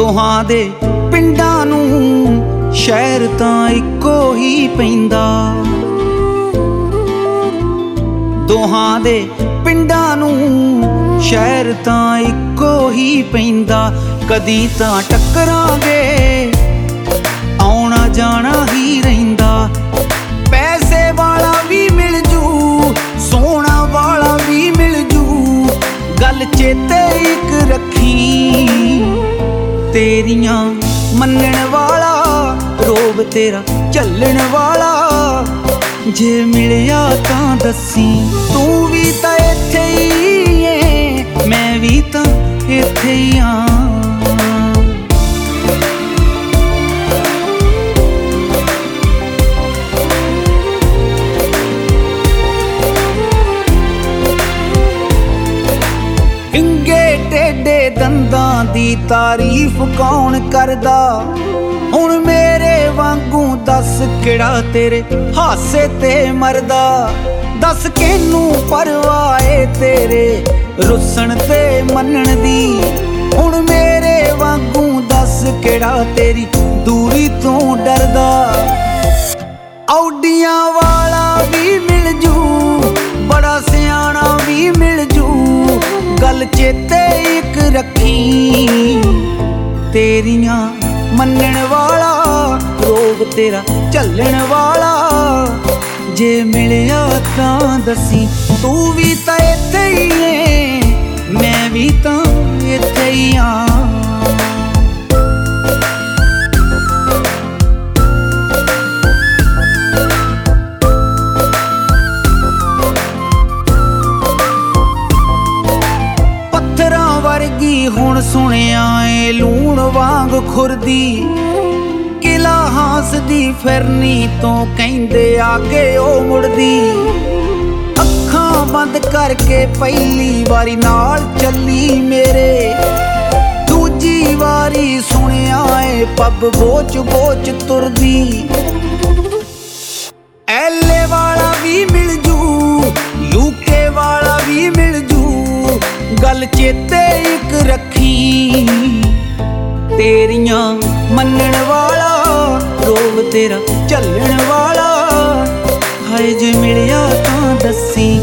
ਦੋਹਾਂ ਦੇ ਪਿੰਡਾਂ ਨੂੰ ਸ਼ਹਿਰ ਤਾਂ ਇੱਕੋ ਹੀ ਪੈਂਦਾ। ਦੋਹਾਂ ਦੇ ਪਿੰਡਾਂ ਨੂੰ ਸ਼ਹਿਰ ਤਾਂ ਇੱਕੋ ਹੀ ਪੈਂਦਾ। ਕਦੀ ਤਾਂ ਟੱਕਰਾਂਗੇ, ਆਉਣਾ ਜਾਣਾ ਹੀ ਰਹਿੰਦਾ। ਪੈਸੇ ਵਾਲਾ ਵੀ ਮਿਲ ਜੂ, ਸੋਹਣਾ ਵਾਲਾ ਵੀ ਮਿਲ ਜੂ। ਗੱਲ ਚੇਤੇ ਇੱਕ ਰੱਖੀ, ਤੇਰੀਆਂ ਮੰਨਣ ਵਾਲਾ, ਰੋਬ ਤੇਰਾ ਝੱਲਣ ਵਾਲਾ। ਜੇ ਮਿਲਿਆ ਤਾਂ ਦੱਸੀ, ਤੂੰ ਵੀ ਤਾਂ ਇੱਥੇ ਹੀ ਏ, ਮੈਂ ਵੀ ਤਾਂ ਇੱਥੇ ਹੀ ਆ। ਵਿੰਗੇ ਟੇਢੇ ਦੰਦਾਂ ਦੀ ਤਾਰੀਫ ਕੌਣ ਕਰਦਾ? ਹੁਣ ਮੇਰੇ ਵਾਂਗੂ ਦੱਸ ਕਿਹੜਾ ਤੇਰੇ ਹਾਸੇ ਤੇ ਮਰਦਾ? ਦੱਸ ਕਿਹਨੂੰ ਪਰਵਾਹ ਏ ਤੇਰੇ ਰੁੱਸਣ ਤੇ ਮੰਨਣ ਦੀ? ਹੁਣ ਮੇਰੇ ਵਾਂਗੂ ਦੱਸ ਕਿਹੜਾ ਤੇਰੀ ਦੂਰੀ ਤੋਂ ਡਰਦਾ? ਔਡੀਆਂ ਵਾਲਾ ਵੀ ਮਿਲ ਜੂ, ਬੜਾ ਸਿਆਣਾ ਵੀ ਮਿਲ ਜੂ। ਗੱਲ ਚੇਤੇ ਇੱਕ ਰੱਖੀ, ਤੇਰੀਆਂ ਮੰਨਣ ਵਾਲਾ, ਰੋਬ ਤੇਰਾ ਝੱਲਣ ਵਾਲਾ। ਜੇ ਮਿਲਿਆ ਤਾਂ ਦੱਸੀ, ਤੂੰ ਵੀ ਤਾਂ ਇੱਥੇ ਹੀ ਏ, ਮੈਂ ਵੀ ਤਾਂ ਇੱਥੇ ਹੀ ਆ। ਪੱਥਰਾਂ ਵਰਗੀ ਹੁਣ ਸੁਣਿਆ ਏ ਲੂਣ ਵਾਂਗ ਖੁਰਦੀ। ਕਿਲਾ ਹਾਸਦੀ ਫਿਰਨੀ ਤੋਂ ਕਹਿੰਦੇ ਆਗੇ ਉਹ ਮੁੜਦੀ। ਅੱਖਾਂ ਬੰਦ ਕਰਕੇ ਪਹਿਲੀ ਵਾਰੀ ਨਾਲ ਚੱਲੀ ਮੇਰੇ, ਦੂਜੀ ਵਾਰੀ ਸੁਣਿਆ ਏ ਪੱਬ ਬੋਚ ਬੋਚ ਤੁਰਦੀ। ਐਲੇ ਵਾਲਾ ਵੀ ਮਿਲ ਜੂ, ਯੂਕੇ ਵਾਲਾ ਵੀ ਮਿਲ ਜੂ। ਗੱਲ ਚੇਤੇ ਇੱਕ ਰੱਖੀ, ਤੇਰੀਆਂ ਮੰਨਣ ਵਾਲਾ, ਰੋਬ ਤੇਰਾ ਝੱਲਣ ਵਾਲਾ। ਹਾਏ ਜੇ ਮਿਲਿਆ ਤਾਂ ਦੱਸੀ।